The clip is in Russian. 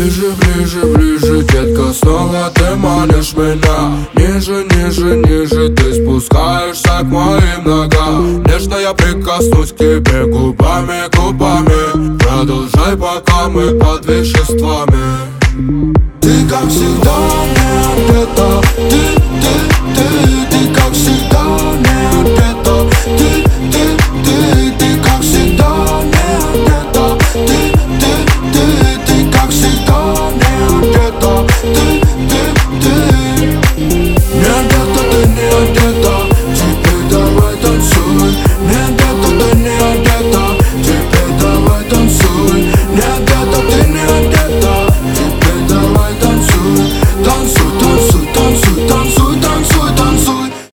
Ближе, ближе, ближе, детка, снова ты манишь меня. Ниже, ниже, ниже, ты спускаешься к моим ногам. Нежно я прикоснусь к тебе губами, губами. Продолжай, пока мы под веществами. Ты, как всегда,